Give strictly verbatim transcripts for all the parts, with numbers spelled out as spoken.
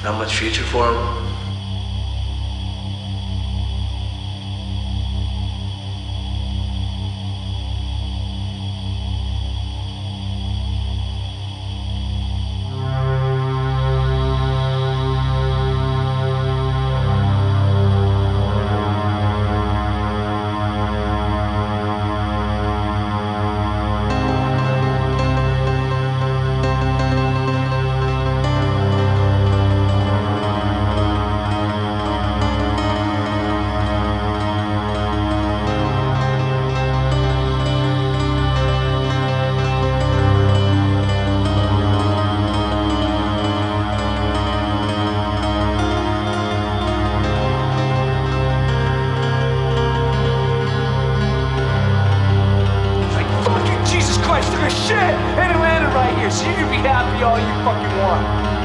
Not much future for him. Shit! And it landed right here, so you can be happy all you fucking want.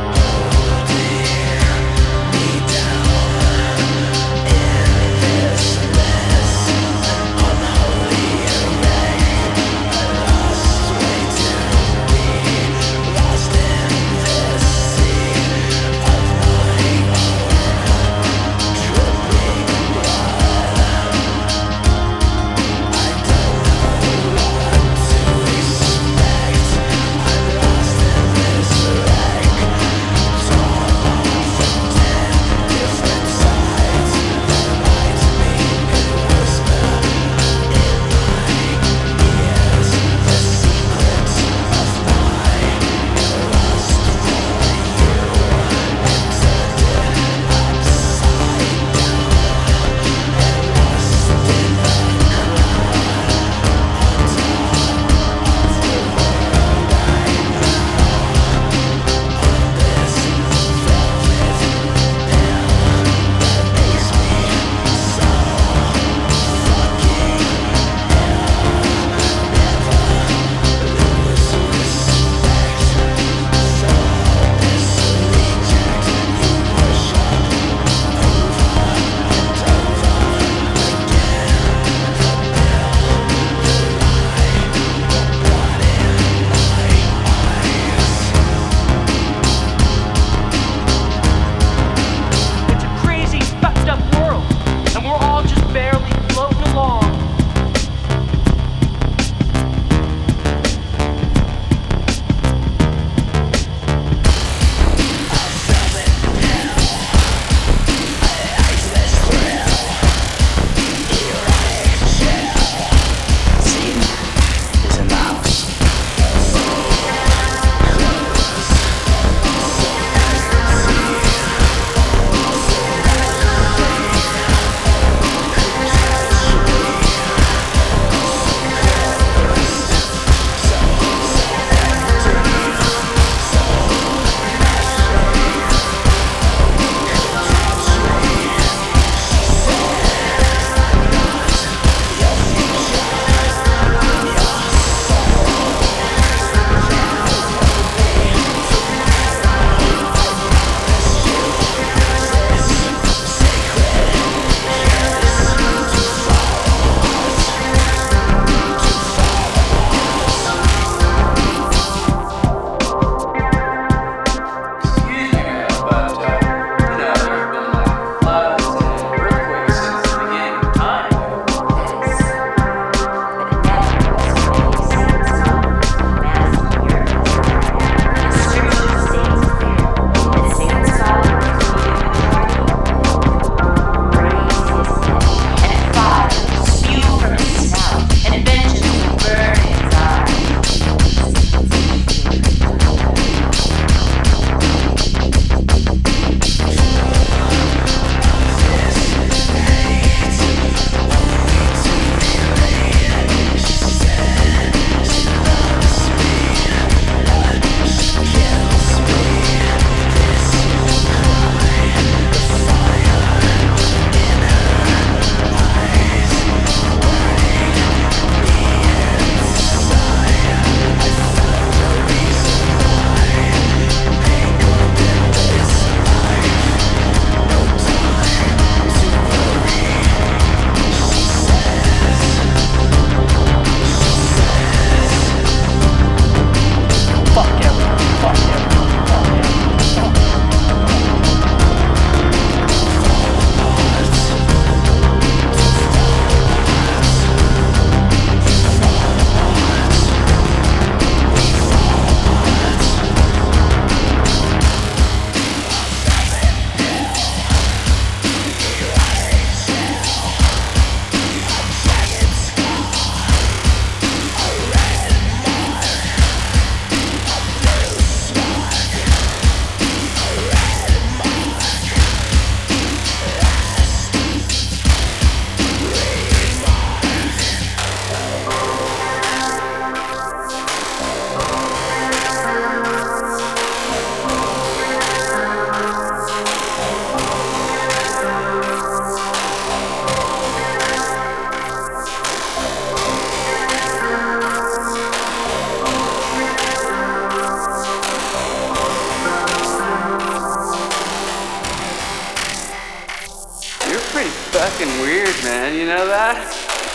fucking weird, man. You know that?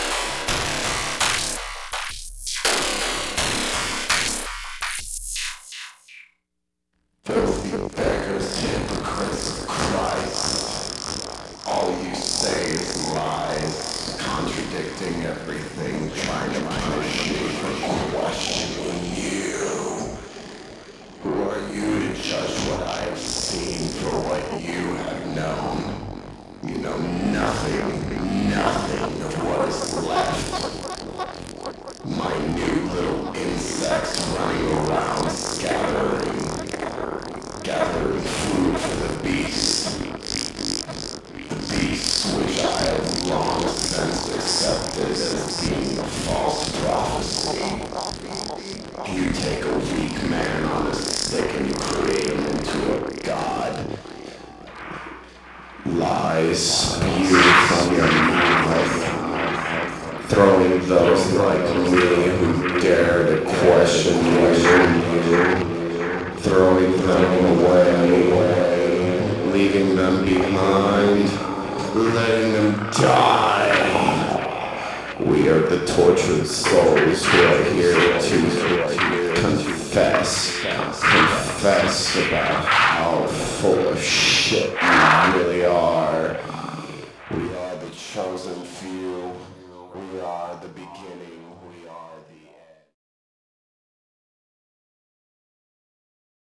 Filthy beggars, hypocrites of Christ. All you say is lies, contradicting everything, trying to punish me for questioning you. Who are you to judge what I have seen for what you have known? You know nothing, nothing of what is left. Minute little insects running around, scattering, gathering food for the beast. The beast which I have long since accepted as being a false prophecy. You take a weak man on a stick and you create him into a god. Lies spew from your mouth, throwing those like me who dare to question you, throwing them away, leaving them behind, letting them die. We are the tortured souls who are here to confess, confess about how full of shit we really are. We are the chosen few. We are the beginning.